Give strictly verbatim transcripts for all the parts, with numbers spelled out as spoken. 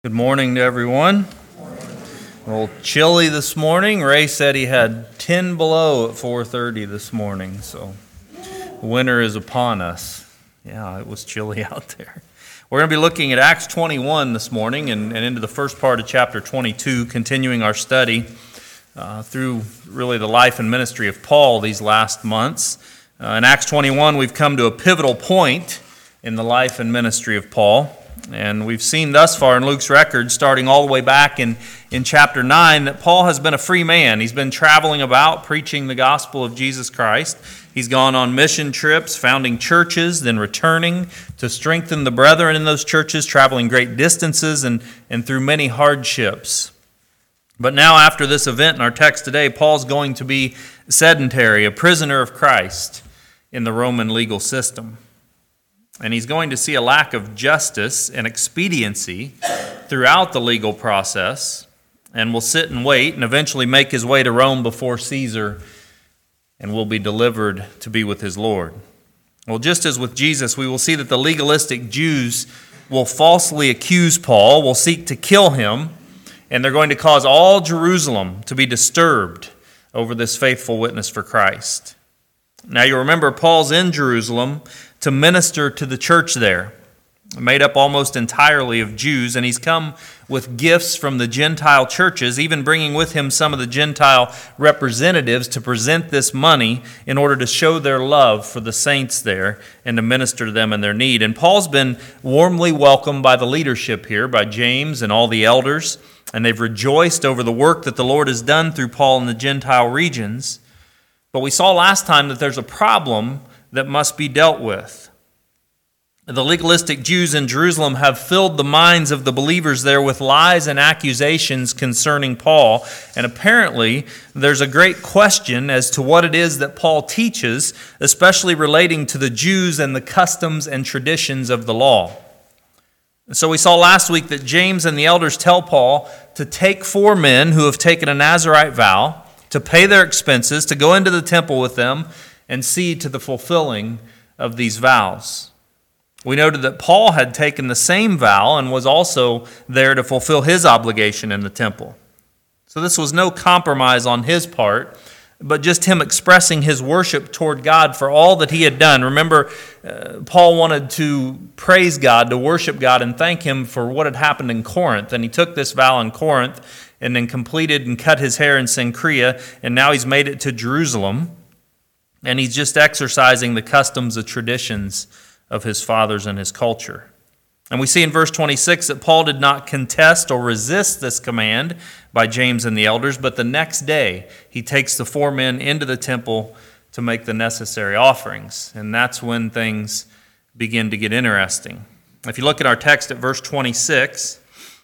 Good morning to everyone. A little chilly this morning. Ray said he had ten below at four thirty this morning, so winter is upon us. Yeah, it was chilly out there. We're going to be looking at Acts twenty-one this morning and, and into the first part of chapter twenty-two, continuing our study uh, through really the life and ministry of Paul these last months. Uh, in Acts twenty-one, we've come to a pivotal point in the life and ministry of Paul. And we've seen thus far in Luke's record, starting all the way back in, in chapter nine, that Paul has been a free man. He's been traveling about preaching the gospel of Jesus Christ. He's gone on mission trips, founding churches, then returning to strengthen the brethren in those churches, traveling great distances and, and through many hardships. But now after this event in our text today, Paul's going to be sedentary, a prisoner of Christ in the Roman legal system. And he's going to see a lack of justice and expediency throughout the legal process, and will sit and wait and eventually make his way to Rome before Caesar and will be delivered to be with his Lord. Well, just as with Jesus, we will see that the legalistic Jews will falsely accuse Paul, will seek to kill him, and they're going to cause all Jerusalem to be disturbed over this faithful witness for Christ. Now you remember Paul's in Jerusalem to minister to the church there, made up almost entirely of Jews, and he's come with gifts from the Gentile churches, even bringing with him some of the Gentile representatives to present this money in order to show their love for the saints there and to minister to them in their need. And Paul's been warmly welcomed by the leadership here, by James and all the elders, and they've rejoiced over the work that the Lord has done through Paul in the Gentile regions. But we saw last time that there's a problem that must be dealt with. The legalistic Jews in Jerusalem have filled the minds of the believers there with lies and accusations concerning Paul, and apparently there's a great question as to what it is that Paul teaches, especially relating to the Jews and the customs and traditions of the law. So we saw last week that James and the elders tell Paul to take four men who have taken a Nazirite vow, to pay their expenses, to go into the temple with them, and see to the fulfilling of these vows. We noted that Paul had taken the same vow and was also there to fulfill his obligation in the temple. So this was no compromise on his part, but just him expressing his worship toward God for all that he had done. Remember, uh, Paul wanted to praise God, to worship God, and thank him for what had happened in Corinth. And he took this vow in Corinth and then completed and cut his hair in Cenchrea, and now he's made it to Jerusalem. And he's just exercising the customs, the traditions of his fathers and his culture. And we see in verse twenty-six that Paul did not contest or resist this command by James and the elders, but the next day he takes the four men into the temple to make the necessary offerings. And that's when things begin to get interesting. If you look at our text at verse twenty-six,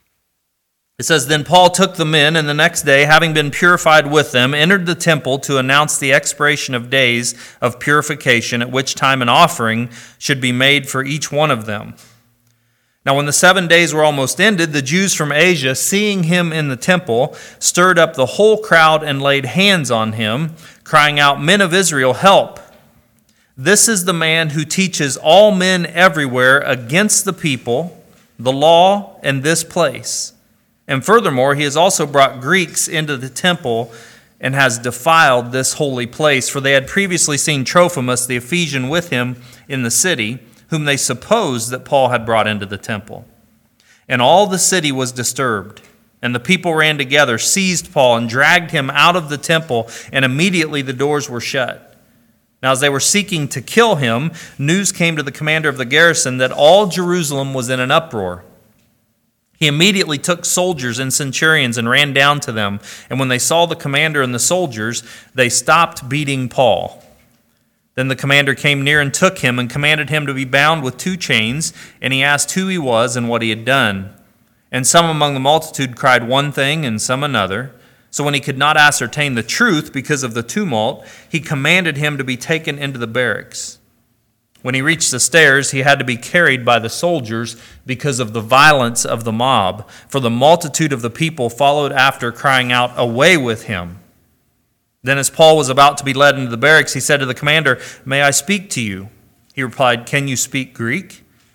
it says, "Then Paul took the men, and the next day, having been purified with them, entered the temple to announce the expiration of days of purification, at which time an offering should be made for each one of them. Now when the seven days were almost ended, the Jews from Asia, seeing him in the temple, stirred up the whole crowd and laid hands on him, crying out, 'Men of Israel, help! This is the man who teaches all men everywhere against the people, the law, and this place. And furthermore, he has also brought Greeks into the temple and has defiled this holy place. For they had previously seen Trophimus the Ephesian with him in the city, whom they supposed that Paul had brought into the temple. And all the city was disturbed. And the people ran together, seized Paul, and dragged him out of the temple, and immediately the doors were shut. Now as they were seeking to kill him, news came to the commander of the garrison that all Jerusalem was in an uproar. He immediately took soldiers and centurions and ran down to them. And when they saw the commander and the soldiers, they stopped beating Paul. Then the commander came near and took him and commanded him to be bound with two chains. And he asked who he was and what he had done. And some among the multitude cried one thing and some another. So when he could not ascertain the truth because of the tumult, he commanded him to be taken into the barracks. When he reached the stairs, he had to be carried by the soldiers because of the violence of the mob. For the multitude of the people followed after, crying out, 'Away with him!' Then as Paul was about to be led into the barracks, he said to the commander, 'May I speak to you?' He replied, 'Can you speak Greek?'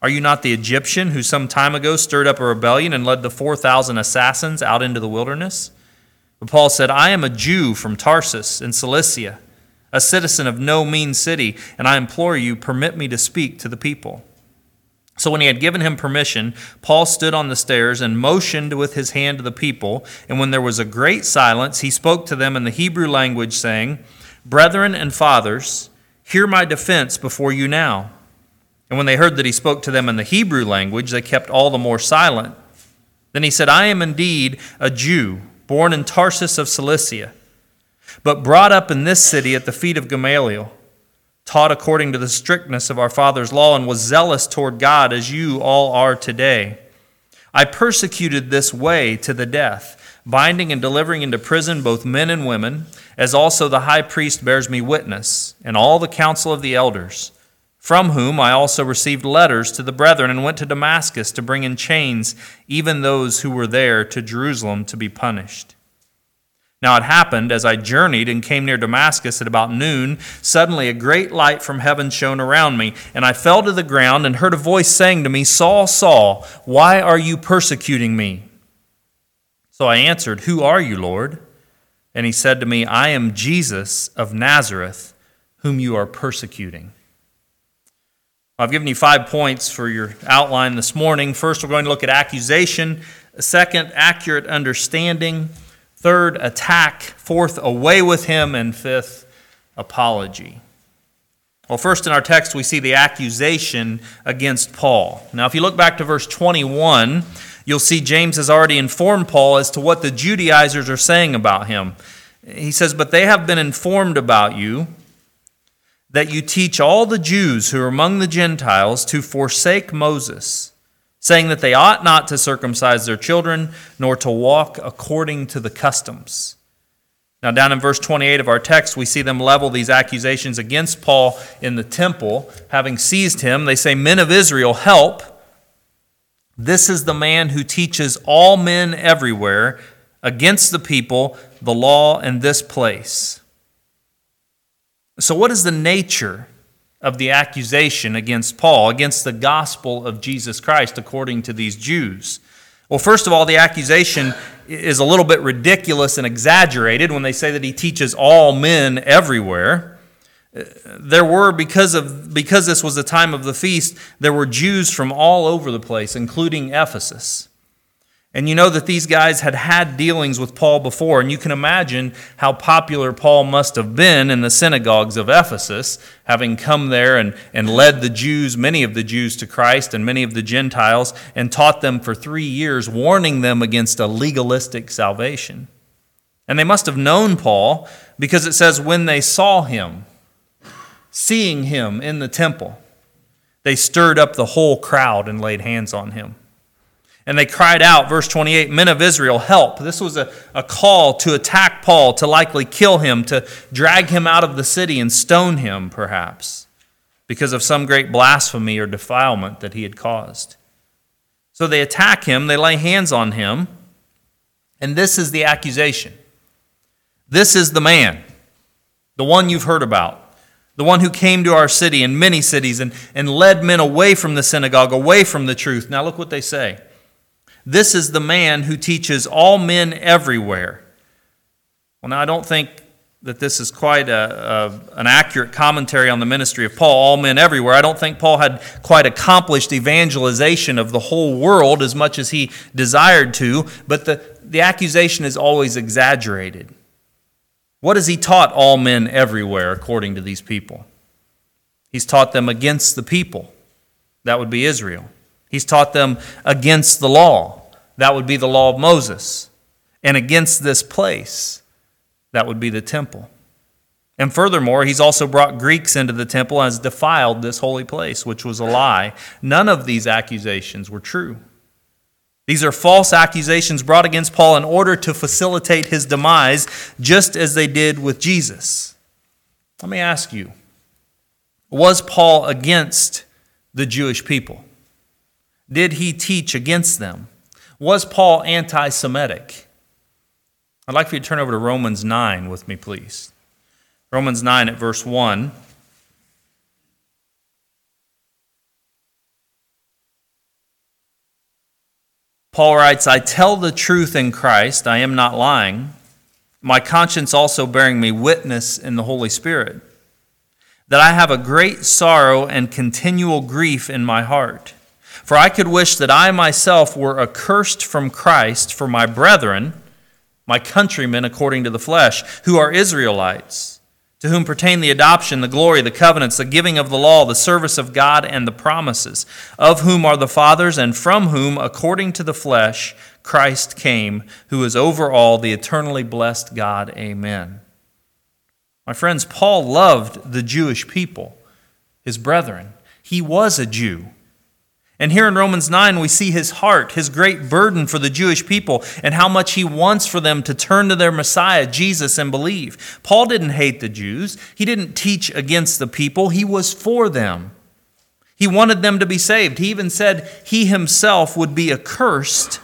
Are you not the Egyptian who some time ago stirred up a rebellion and led the four thousand assassins out into the wilderness?" But Paul said, "I am a Jew from Tarsus in Cilicia, a citizen of no mean city, and I implore you, permit me to speak to the people." So when he had given him permission, Paul stood on the stairs and motioned with his hand to the people. And when there was a great silence, he spoke to them in the Hebrew language, saying, "Brethren and fathers, hear my defense before you now." And when they heard that he spoke to them in the Hebrew language, they kept all the more silent. Then he said, "I am indeed a Jew, born in Tarsus of Cilicia, but brought up in this city at the feet of Gamaliel, taught according to the strictness of our father's law, and was zealous toward God as you all are today. I persecuted this way to the death, binding and delivering into prison both men and women, as also the high priest bears me witness, and all the council of the elders, from whom I also received letters to the brethren, and went to Damascus to bring in chains even those who were there to Jerusalem to be punished. Now it happened, as I journeyed and came near Damascus at about noon, suddenly a great light from heaven shone around me, and I fell to the ground and heard a voice saying to me, 'Saul, Saul, why are you persecuting me?' So I answered, 'Who are you, Lord?' And he said to me, 'I am Jesus of Nazareth, whom you are persecuting.'" I've given you five points for your outline this morning. First, we're going to look at accusation. Second, accurate understanding. Third, attack. Fourth, away with him. And fifth, apology. Well, first in our text, we see the accusation against Paul. Now, if you look back to verse twenty-one, you'll see James has already informed Paul as to what the Judaizers are saying about him. He says, "But they have been informed about you, that you teach all the Jews who are among the Gentiles to forsake Moses, saying that they ought not to circumcise their children, nor to walk according to the customs." Now down in verse twenty-eight of our text, we see them level these accusations against Paul in the temple. Having seized him, they say, "Men of Israel, help. This is the man who teaches all men everywhere against the people, the law, and this place." So what is the nature of the accusation against Paul, against the gospel of Jesus Christ, according to these Jews? Well, first of all, the accusation is a little bit ridiculous and exaggerated when they say that he teaches all men everywhere. There were, because of because this was the time of the feast, there were Jews from all over the place, including Ephesus. And you know that these guys had had dealings with Paul before, and you can imagine how popular Paul must have been in the synagogues of Ephesus, having come there and, and led the Jews, many of the Jews to Christ and many of the Gentiles, and taught them for three years, warning them against a legalistic salvation. And they must have known Paul, because it says when they saw him, seeing him in the temple, they stirred up the whole crowd and laid hands on him. And they cried out, verse twenty-eight, "Men of Israel, help." This was a, a call to attack Paul, to likely kill him, to drag him out of the city and stone him, perhaps, because of some great blasphemy or defilement that he had caused. So they attack him, they lay hands on him, and this is the accusation. This is the man, the one you've heard about, the one who came to our city and many cities and, and led men away from the synagogue, away from the truth. Now look what they say. "This is the man who teaches all men everywhere." Well, now I don't think that this is quite a, a, an accurate commentary on the ministry of Paul, all men everywhere. I don't think Paul had quite accomplished evangelization of the whole world as much as he desired to, but the, the accusation is always exaggerated. What has he taught all men everywhere, according to these people? He's taught them against the people. That would be Israel. He's taught them against the law. That would be the law of Moses. And against this place. That would be the temple. And furthermore, he's also brought Greeks into the temple and has defiled this holy place, which was a lie. None of these accusations were true. These are false accusations brought against Paul in order to facilitate his demise, just as they did with Jesus. Let me ask you, was Paul against the Jewish people? Did he teach against them? Was Paul anti-Semitic? I'd like for you to turn over to Romans nine with me, please. Romans nine at verse one. Paul writes, I tell the truth in Christ, I am not lying, my conscience also bearing me witness in the Holy Spirit, that I have a great sorrow and continual grief in my heart. For I could wish that I myself were accursed from Christ for my brethren, my countrymen according to the flesh, who are Israelites, to whom pertain the adoption, the glory, the covenants, the giving of the law, the service of God, and the promises, of whom are the fathers, and from whom, according to the flesh, Christ came, who is over all, the eternally blessed God. Amen. My friends, Paul loved the Jewish people, his brethren. He was a Jew. And here in Romans nine, we see his heart, his great burden for the Jewish people, and how much he wants for them to turn to their Messiah, Jesus, and believe. Paul didn't hate the Jews. He didn't teach against the people. He was for them. He wanted them to be saved. He even said he himself would be accursed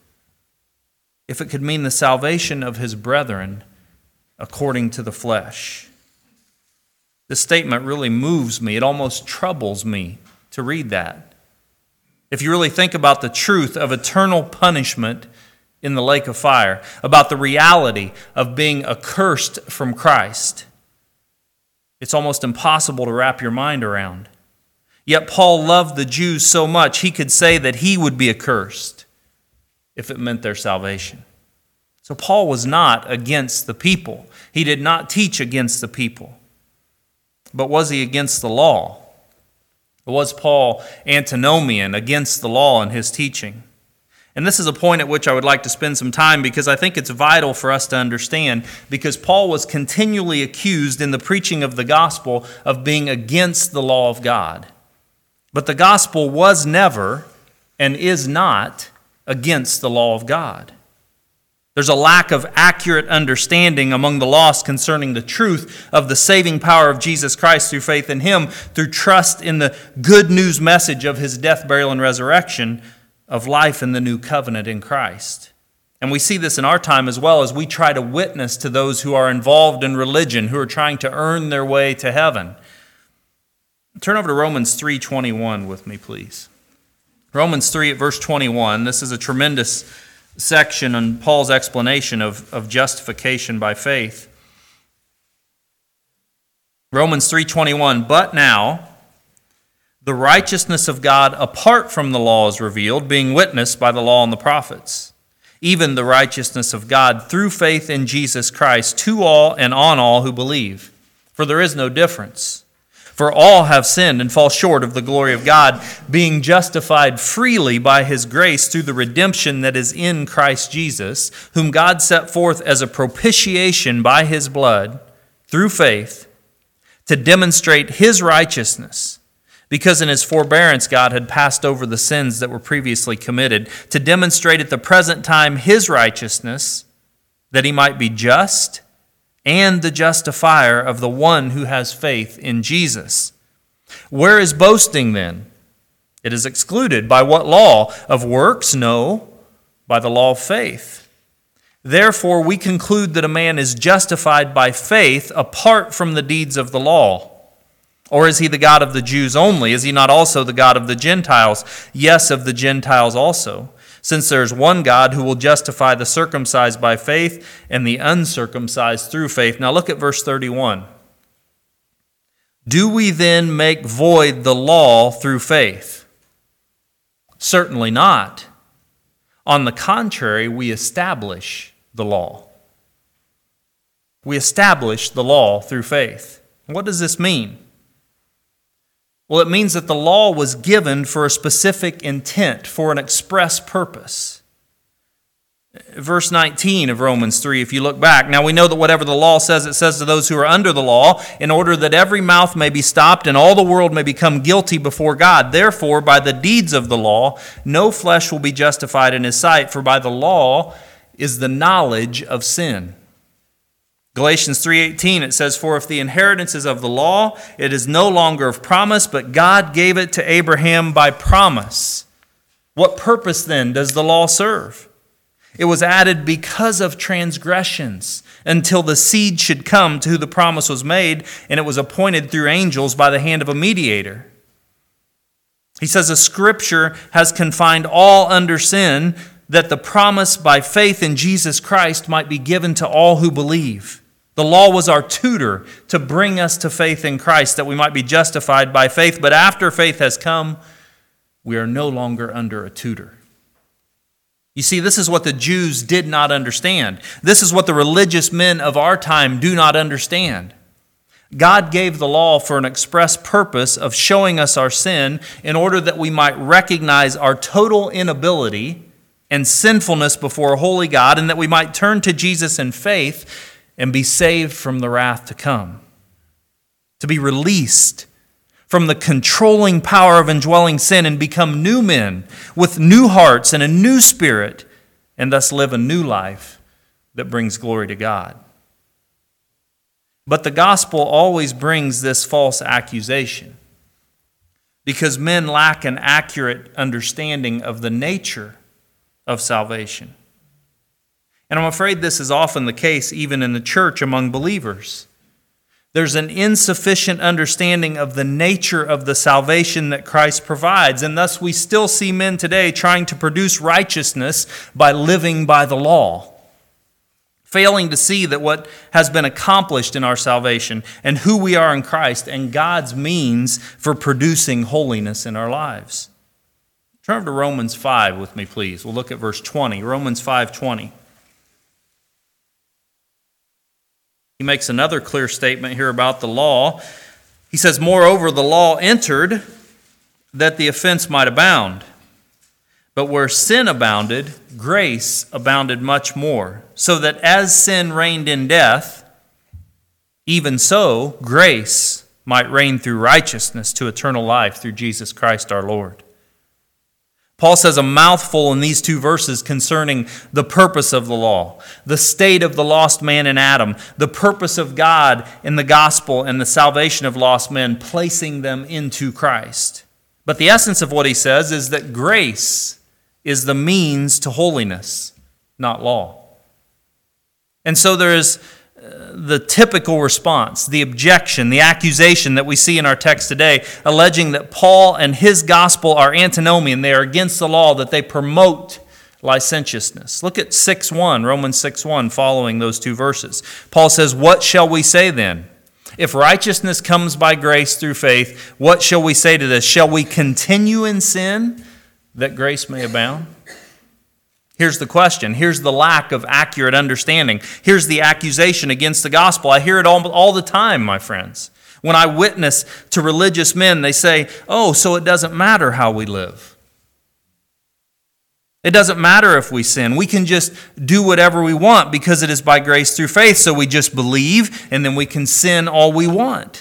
if it could mean the salvation of his brethren according to the flesh. This statement really moves me. It almost troubles me to read that. If you really think about the truth of eternal punishment in the lake of fire, about the reality of being accursed from Christ, it's almost impossible to wrap your mind around. Yet Paul loved the Jews so much, he could say that he would be accursed if it meant their salvation. So Paul was not against the people. He did not teach against the people. But was he against the law? Was Paul antinomian against the law in his teaching? And this is a point at which I would like to spend some time because I think it's vital for us to understand, because Paul was continually accused in the preaching of the gospel of being against the law of God. But the gospel was never and is not against the law of God. There's a lack of accurate understanding among the lost concerning the truth of the saving power of Jesus Christ through faith in Him, through trust in the good news message of His death, burial, and resurrection, of life in the new covenant in Christ. And we see this in our time as well as we try to witness to those who are involved in religion, who are trying to earn their way to heaven. Turn over to Romans three twenty-one with me, please. Romans three at verse twenty-one. This is a tremendous section on Paul's explanation of, of justification by faith. Romans three twenty-one, but now the righteousness of God apart from the law is revealed, being witnessed by the law and the prophets, even the righteousness of God through faith in Jesus Christ to all and on all who believe. For there is no difference. For all have sinned and fall short of the glory of God, being justified freely by His grace through the redemption that is in Christ Jesus, whom God set forth as a propitiation by His blood, through faith, to demonstrate His righteousness, because in His forbearance God had passed over the sins that were previously committed, to demonstrate at the present time His righteousness, that He might be just and the justifier of the one who has faith in Jesus. Where is boasting then? It is excluded. By what law? Of works? No, by the law of faith. Therefore we conclude that a man is justified by faith apart from the deeds of the law. Or is he the God of the Jews only? Is he not also the God of the Gentiles? Yes, of the Gentiles also. Since there is one God who will justify the circumcised by faith and the uncircumcised through faith. Now look at verse thirty-one. Do we then make void the law through faith? Certainly not. On the contrary, we establish the law. We establish the law through faith. What does this mean? Well, it means that the law was given for a specific intent, for an express purpose. Verse nineteen of Romans three, if you look back, now we know that whatever the law says, it says to those who are under the law, in order that every mouth may be stopped and all the world may become guilty before God. Therefore, by the deeds of the law, no flesh will be justified in His sight, for by the law is the knowledge of sin. Galatians three eighteen, it says, for if the inheritance is of the law, it is no longer of promise, but God gave it to Abraham by promise. What purpose then does the law serve? It was added because of transgressions, until the seed should come to who the promise was made, and it was appointed through angels by the hand of a mediator. He says the Scripture has confined all under sin, that the promise by faith in Jesus Christ might be given to all who believe. The law was our tutor to bring us to faith in Christ, that we might be justified by faith. But after faith has come, we are no longer under a tutor. You see, this is what the Jews did not understand. This is what the religious men of our time do not understand. God gave the law for an express purpose of showing us our sin in order that we might recognize our total inability and sinfulness before a holy God, and that we might turn to Jesus in faith and be saved from the wrath to come. To be released from the controlling power of indwelling sin and become new men with new hearts and a new spirit, and thus live a new life that brings glory to God. But the gospel always brings this false accusation because men lack an accurate understanding of the nature of salvation. And I'm afraid this is often the case even in the church among believers. There's an insufficient understanding of the nature of the salvation that Christ provides, and thus we still see men today trying to produce righteousness by living by the law, failing to see that what has been accomplished in our salvation and who we are in Christ and God's means for producing holiness in our lives. Turn to Romans five with me, please. We'll look at verse twenty. Romans five twenty. He makes another clear statement here about the law. He says, "Moreover, the law entered that the offense might abound. But where sin abounded, grace abounded much more. So that as sin reigned in death, even so grace might reign through righteousness to eternal life through Jesus Christ our Lord." Paul says a mouthful in these two verses concerning the purpose of the law, the state of the lost man in Adam, the purpose of God in the gospel and the salvation of lost men, placing them into Christ. But the essence of what he says is that grace is the means to holiness, not law. And so there is the typical response, the objection, the accusation that we see in our text today, alleging that Paul and his gospel are antinomian, they are against the law, that they promote licentiousness. Look at six one, Romans six one, following those two verses. Paul says, "What shall we say then? If righteousness comes by grace through faith, what shall we say to this? Shall we continue in sin that grace may abound?" Here's the question. Here's the lack of accurate understanding. Here's the accusation against the gospel. I hear it all, all the time, my friends. When I witness to religious men, they say, "Oh, so it doesn't matter how we live. It doesn't matter if we sin. We can just do whatever we want because it is by grace through faith. So we just believe and then we can sin all we want."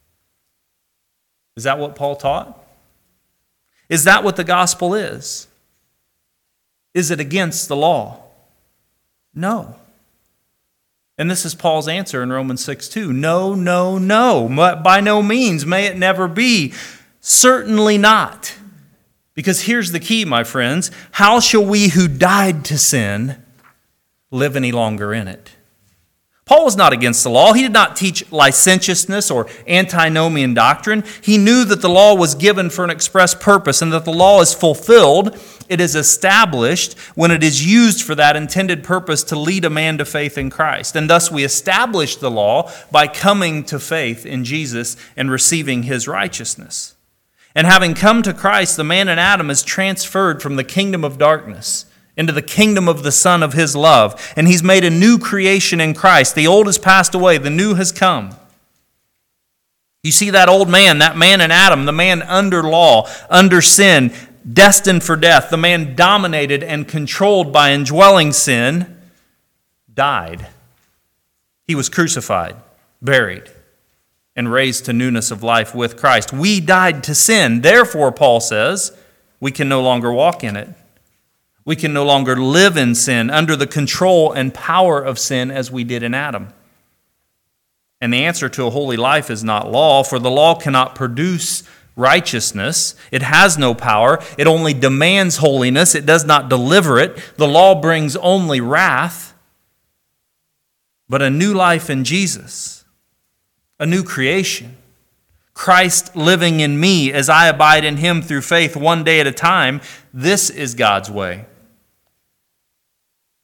Is that what Paul taught? Is that what the gospel is? Is it against the law? No. And this is Paul's answer in Romans six two. No, no, no. By no means. May it never be. Certainly not. Because here's the key, my friends. How shall we who died to sin live any longer in it? Paul was not against the law. He did not teach licentiousness or antinomian doctrine. He knew that the law was given for an express purpose and that the law is fulfilled. It is established when it is used for that intended purpose to lead a man to faith in Christ. And thus we establish the law by coming to faith in Jesus and receiving his righteousness. And having come to Christ, the man in Adam is transferred from the kingdom of darkness into the kingdom of the Son of his love. And he's made a new creation in Christ. The old has passed away, the new has come. You see that old man, that man in Adam, the man under law, under sin, destined for death, the man dominated and controlled by indwelling sin, died. He was crucified, buried, and raised to newness of life with Christ. We died to sin. Therefore, Paul says, we can no longer walk in it. We can no longer live in sin under the control and power of sin as we did in Adam. And the answer to a holy life is not law, for the law cannot produce righteousness. It has no power. It only demands holiness. It does not deliver it. The law brings only wrath. But a new life in Jesus, a new creation, Christ living in me as I abide in him through faith one day at a time, this is God's way.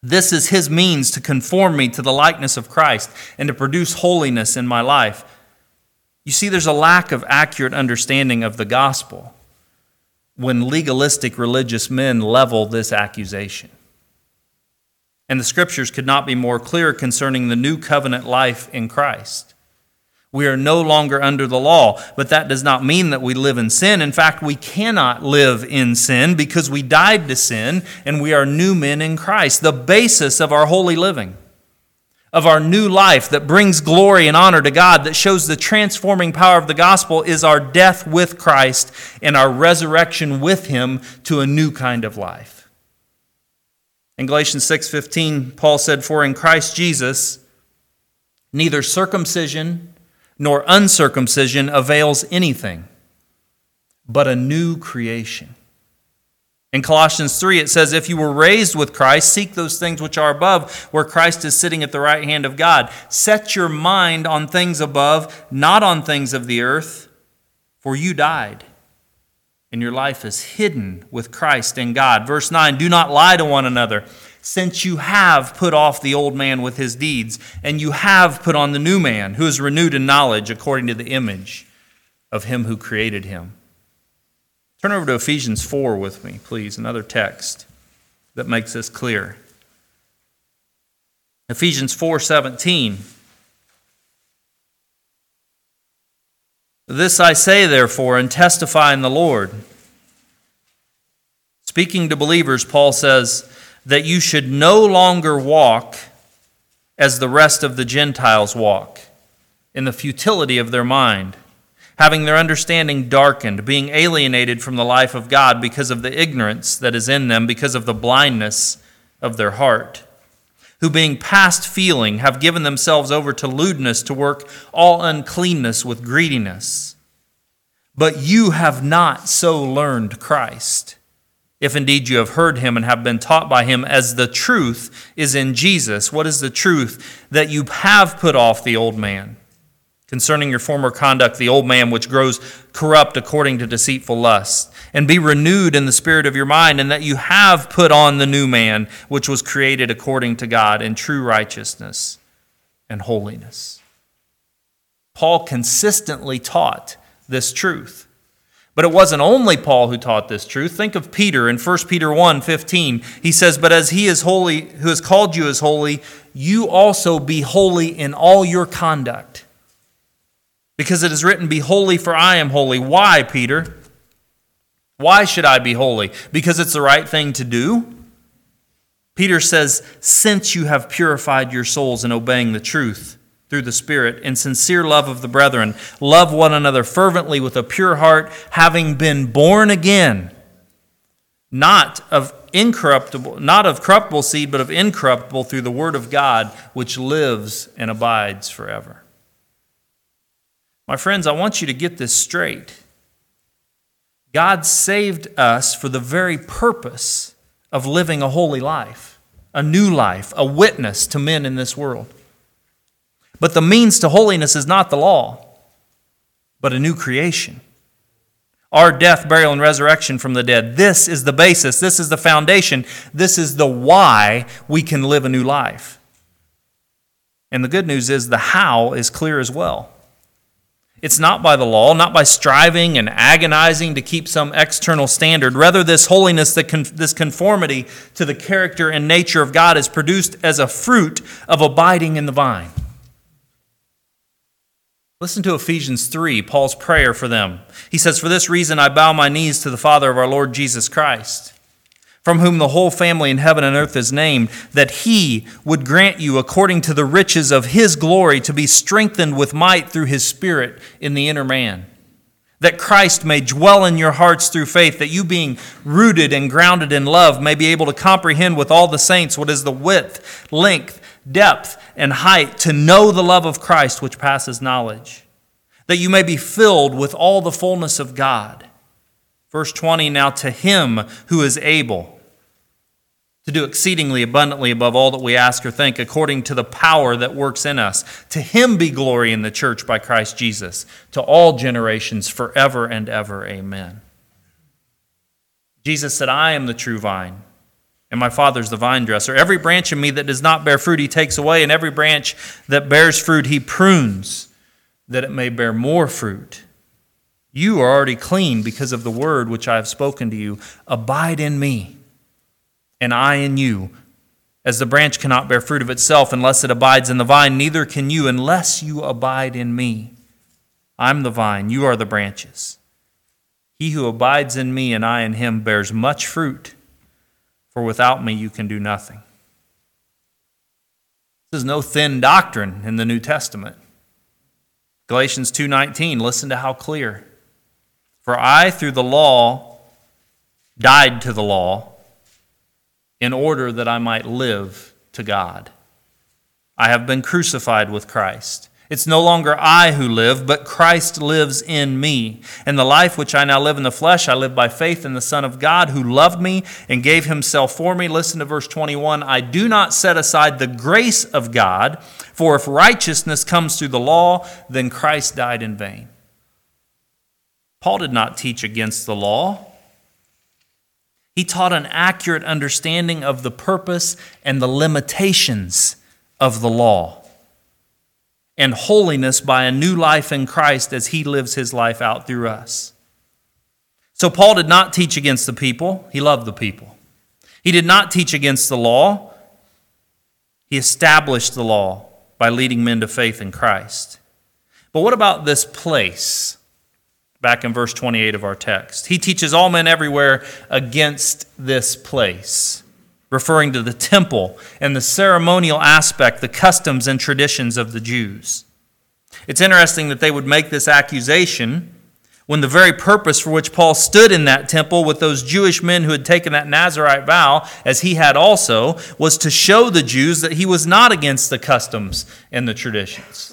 This is his means to conform me to the likeness of Christ and to produce holiness in my life. You see, there's a lack of accurate understanding of the gospel when legalistic religious men level this accusation. And the scriptures could not be more clear concerning the new covenant life in Christ. We are no longer under the law, but that does not mean that we live in sin. In fact, we cannot live in sin because we died to sin and we are new men in Christ. The basis of our holy living, of our new life that brings glory and honor to God, that shows the transforming power of the gospel, is our death with Christ and our resurrection with him to a new kind of life. In Galatians six fifteen, Paul said, "For in Christ Jesus, neither circumcision nor uncircumcision avails anything, but a new creation." In Colossians three, it says, "If you were raised with Christ, seek those things which are above, where Christ is sitting at the right hand of God. Set your mind on things above, not on things of the earth, for you died, and your life is hidden with Christ in God." Verse nine, "Do not lie to one another, since you have put off the old man with his deeds, and you have put on the new man, who is renewed in knowledge according to the image of him who created him." Turn over to Ephesians four with me, please, another text that makes this clear. Ephesians four seventeen. "This I say, therefore, and testify in the Lord." Speaking to believers, Paul says that you should no longer walk as the rest of the Gentiles walk, in the futility of their mind, having their understanding darkened, being alienated from the life of God because of the ignorance that is in them, because of the blindness of their heart, who being past feeling have given themselves over to lewdness, to work all uncleanness with greediness. But you have not so learned Christ, if indeed you have heard him and have been taught by him, as the truth is in Jesus. What is the truth? That you have put off the old man, concerning your former conduct, the old man which grows corrupt according to deceitful lust, and be renewed in the spirit of your mind, and that you have put on the new man, which was created according to God in true righteousness and holiness. Paul consistently taught this truth. But it wasn't only Paul who taught this truth. Think of Peter in First Peter one fifteen. He says, "But as he is holy, who has called you as holy, you also be holy in all your conduct. Because it is written, 'Be holy, for I am holy.'" Why, Peter? Why should I be holy? Because it's the right thing to do? Peter says, "Since you have purified your souls in obeying the truth through the Spirit, in sincere love of the brethren, love one another fervently with a pure heart, having been born again, not of incorruptible, not of corruptible seed, but of incorruptible, through the word of God, which lives and abides forever." My friends, I want you to get this straight. God saved us for the very purpose of living a holy life, a new life, a witness to men in this world. But the means to holiness is not the law, but a new creation. Our death, burial, and resurrection from the dead. This is the basis. This is the foundation. This is the why we can live a new life. And the good news is the how is clear as well. It's not by the law, not by striving and agonizing to keep some external standard. Rather, this holiness, this conformity to the character and nature of God is produced as a fruit of abiding in the vine. Listen to Ephesians three, Paul's prayer for them. He says, "For this reason I bow my knees to the Father of our Lord Jesus Christ, from whom the whole family in heaven and earth is named, that he would grant you, according to the riches of his glory, to be strengthened with might through his Spirit in the inner man, that Christ may dwell in your hearts through faith, that you, being rooted and grounded in love, may be able to comprehend with all the saints what is the width, length, depth, and height, to know the love of Christ which passes knowledge, that you may be filled with all the fullness of God." Verse twenty, "Now to him who is able to do exceedingly abundantly above all that we ask or think, according to the power that works in us, to him be glory in the church by Christ Jesus, to all generations forever and ever. Amen." Jesus said, "I am the true vine, and my Father is the vine dresser. Every branch in me that does not bear fruit he takes away, and every branch that bears fruit he prunes, that it may bear more fruit. You are already clean because of the word which I have spoken to you. Abide in me, and I in you. As the branch cannot bear fruit of itself unless it abides in the vine, neither can you unless you abide in me. I'm the vine, you are the branches. He who abides in me and I in him bears much fruit, for without me you can do nothing. This is no thin doctrine in the New Testament. Galatians two nineteen, listen to how clear. For I, through the law, died to the law, in order that I might live to God. I have been crucified with Christ. It's no longer I who live, but Christ lives in me. And the life which I now live in the flesh, I live by faith in the Son of God who loved me and gave himself for me. Listen to verse twenty-one. I do not set aside the grace of God, for if righteousness comes through the law, then Christ died in vain. Paul did not teach against the law. He taught an accurate understanding of the purpose and the limitations of the law and holiness by a new life in Christ as he lives his life out through us. So Paul did not teach against the people. He loved the people. He did not teach against the law. He established the law by leading men to faith in Christ. But what about this place? Back in verse twenty-eight of our text. He teaches all men everywhere against this place, referring to the temple and the ceremonial aspect, the customs and traditions of the Jews. It's interesting that they would make this accusation when the very purpose for which Paul stood in that temple with those Jewish men who had taken that Nazirite vow, as he had also, was to show the Jews that he was not against the customs and the traditions.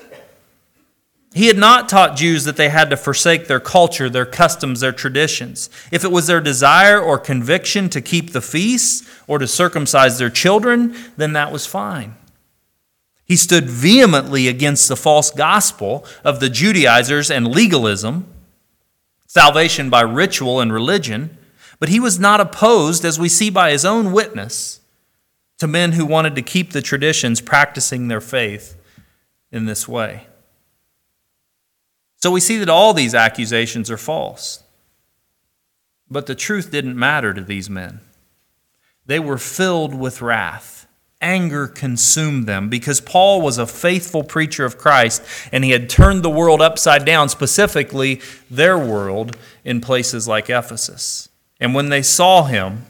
He had not taught Jews that they had to forsake their culture, their customs, their traditions. If it was their desire or conviction to keep the feasts or to circumcise their children, then that was fine. He stood vehemently against the false gospel of the Judaizers and legalism, salvation by ritual and religion, but he was not opposed, as we see by his own witness, to men who wanted to keep the traditions, practicing their faith in this way. So we see that all these accusations are false. But the truth didn't matter to these men. They were filled with wrath. Anger consumed them because Paul was a faithful preacher of Christ and he had turned the world upside down, specifically their world in places like Ephesus. And when they saw him,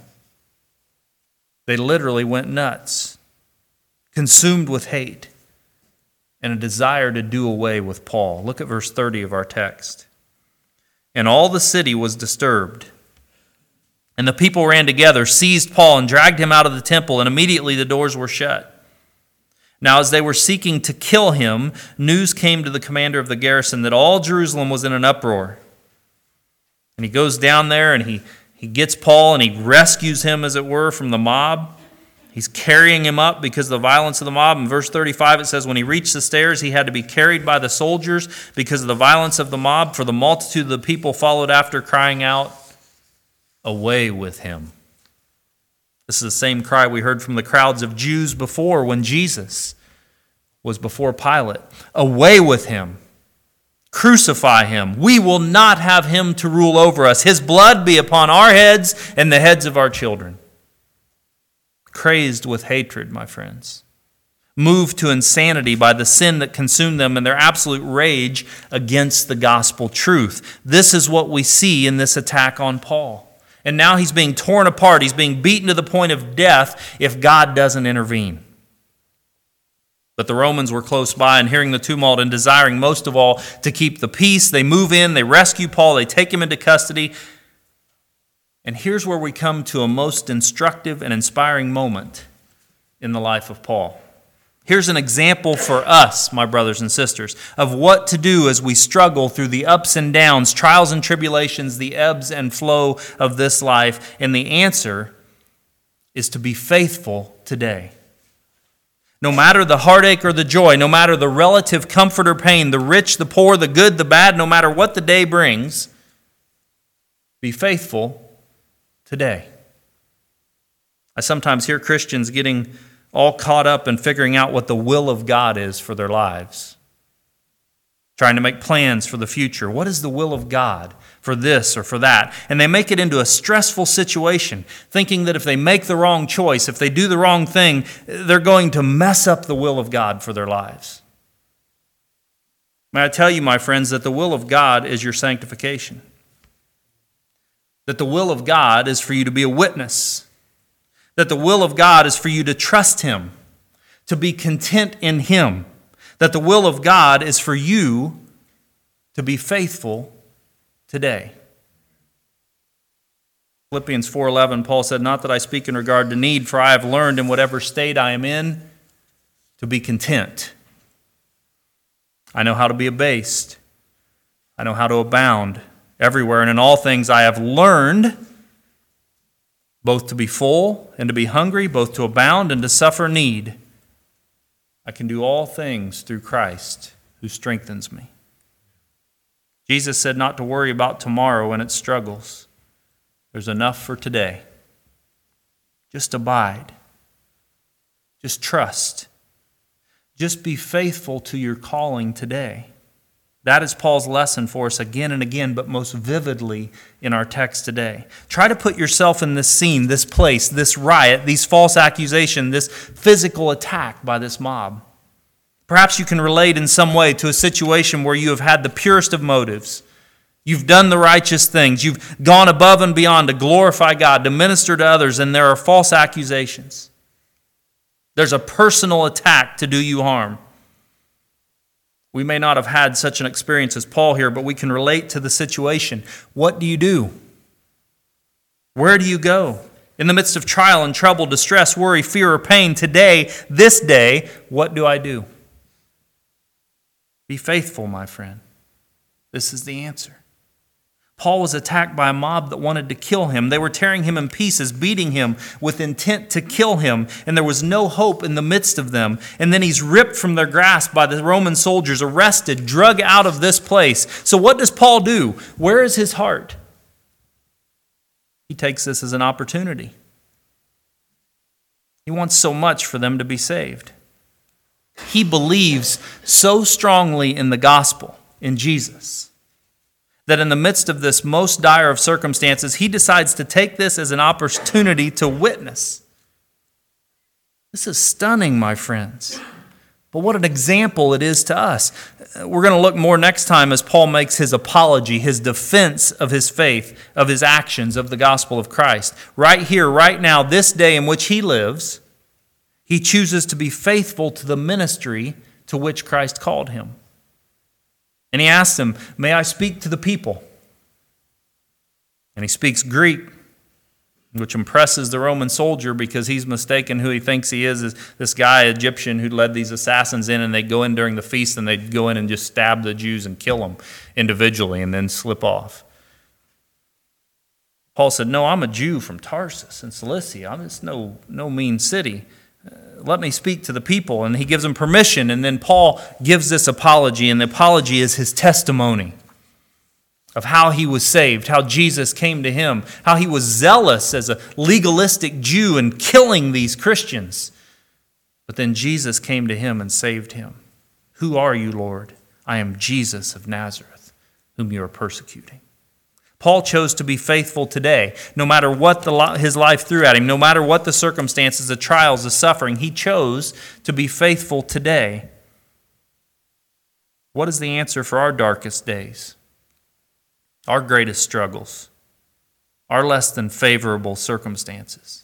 they literally went nuts, consumed with hate and a desire to do away with Paul. Look at verse thirty of our text. And all the city was disturbed. And the people ran together, seized Paul, and dragged him out of the temple, and immediately the doors were shut. Now as they were seeking to kill him, news came to the commander of the garrison that all Jerusalem was in an uproar. And he goes down there and he, he gets Paul and he rescues him, as it were, from the mob. He's carrying him up because of the violence of the mob. In verse thirty-five, it says, when he reached the stairs, he had to be carried by the soldiers because of the violence of the mob, for the multitude of the people followed after, crying out, away with him. This is the same cry we heard from the crowds of Jews before when Jesus was before Pilate. Away with him. Crucify him. We will not have him to rule over us. His blood be upon our heads and the heads of our children. Crazed with hatred, my friends. Moved to insanity by the sin that consumed them and their absolute rage against the gospel truth. This is what we see in this attack on Paul. And now he's being torn apart. He's being beaten to the point of death if God doesn't intervene. But the Romans were close by, and hearing the tumult and desiring most of all to keep the peace, they move in, they rescue Paul, they take him into custody. And here's where we come to a most instructive and inspiring moment in the life of Paul. Here's an example for us, my brothers and sisters, of what to do as we struggle through the ups and downs, trials and tribulations, the ebbs and flow of this life. And the answer is to be faithful today. No matter the heartache or the joy, no matter the relative comfort or pain, the rich, the poor, the good, the bad, no matter what the day brings, be faithful today. I sometimes hear Christians getting all caught up in figuring out what the will of God is for their lives, trying to make plans for the future. What is the will of God for this or for that? And they make it into a stressful situation, thinking that if they make the wrong choice, if they do the wrong thing, they're going to mess up the will of God for their lives. May I tell you, my friends, that the will of God is your sanctification. That the will of God is for you to be a witness. That the will of God is for you to trust Him, to be content in Him. That the will of God is for you to be faithful today. Philippians four eleven, Paul said, "Not that I speak in regard to need, for I have learned in whatever state I am in to be content. I know how to be abased. I know how to abound everywhere, and in all things I have learned both to be full and to be hungry, both to abound and to suffer need. I can do all things through Christ who strengthens me." Jesus said not to worry about tomorrow and its struggles. There's enough for today. Just abide. Just trust. Just be faithful to your calling today. That is Paul's lesson for us again and again, but most vividly in our text today. Try to put yourself in this scene, this place, this riot, these false accusations, this physical attack by this mob. Perhaps you can relate in some way to a situation where you have had the purest of motives. You've done the righteous things. You've gone above and beyond to glorify God, to minister to others, and there are false accusations. There's a personal attack to do you harm. We may not have had such an experience as Paul here, but we can relate to the situation. What do you do? Where do you go? In the midst of trial and trouble, distress, worry, fear, or pain, today, this day, what do I do? Be faithful, my friend. This is the answer. Paul was attacked by a mob that wanted to kill him. They were tearing him in pieces, beating him with intent to kill him, and there was no hope in the midst of them. And then he's ripped from their grasp by the Roman soldiers, arrested, drug out of this place. So what does Paul do? Where is his heart? He takes this as an opportunity. He wants so much for them to be saved. He believes so strongly in the gospel, in Jesus, that in the midst of this most dire of circumstances, he decides to take this as an opportunity to witness. This is stunning, my friends. But what an example it is to us. We're going to look more next time as Paul makes his apology, his defense of his faith, of his actions, of the gospel of Christ. Right here, right now, this day in which he lives, he chooses to be faithful to the ministry to which Christ called him. And he asks him, "May I speak to the people?" And he speaks Greek, which impresses the Roman soldier because he's mistaken who he thinks he is, is this guy, Egyptian, who led these assassins in, and they'd go in during the feast and they'd go in and just stab the Jews and kill them individually and then slip off. Paul said, "No, I'm a Jew from Tarsus in Cilicia. I'm just no, no mean city. Let me speak to the people." And he gives them permission, and then Paul gives this apology, and the apology is his testimony of how he was saved, how Jesus came to him, how he was zealous as a legalistic Jew in killing these Christians. But then Jesus came to him and saved him. "Who are you, Lord?" "I am Jesus of Nazareth, whom you are persecuting." Paul chose to be faithful today. No matter what the, his life threw at him, no matter what the circumstances, the trials, the suffering, he chose to be faithful today. What is the answer for our darkest days? Our greatest struggles? Our less than favorable circumstances?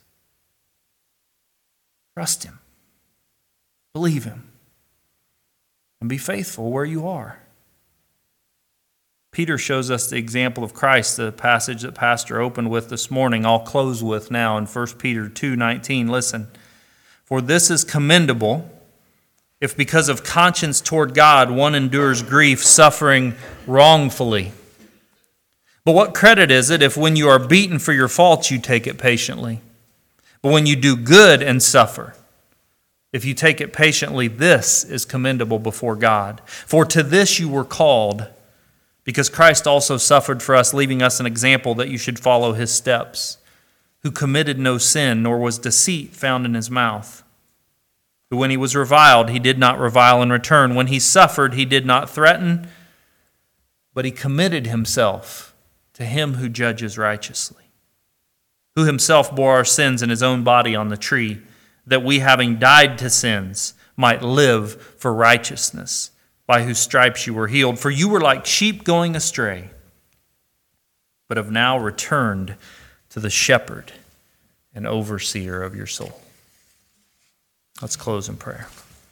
Trust Him. Believe Him. And be faithful where you are. Peter shows us the example of Christ, the passage that Pastor opened with this morning. I'll close with now in First Peter two nineteen. Listen, "For this is commendable, if because of conscience toward God one endures grief, suffering wrongfully. But what credit is it if when you are beaten for your faults you take it patiently? But when you do good and suffer, if you take it patiently, this is commendable before God. For to this you were called, because Christ also suffered for us, leaving us an example that you should follow His steps, who committed no sin, nor was deceit found in his mouth. Who when he was reviled, he did not revile in return. When he suffered, he did not threaten, but he committed himself to him who judges righteously. Who himself bore our sins in his own body on the tree, that we, having died to sins, might live for righteousness, by whose stripes you were healed. For you were like sheep going astray, but have now returned to the shepherd and overseer of your soul. Let's close in prayer.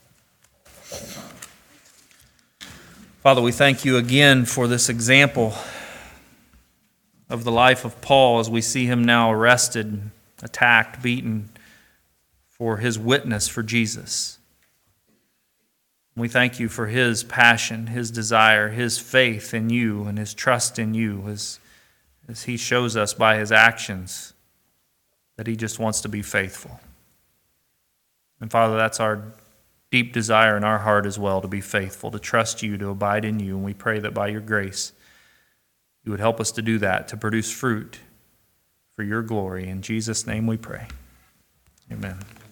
Father, we thank you again for this example of the life of Paul as we see him now arrested, attacked, beaten for his witness for Jesus. We thank you for his passion, his desire, his faith in you, and his trust in you as, as he shows us by his actions that he just wants to be faithful. And Father, that's our deep desire in our heart as well, to be faithful, to trust you, to abide in you. And we pray that by your grace, you would help us to do that, to produce fruit for your glory. In Jesus' name we pray. Amen.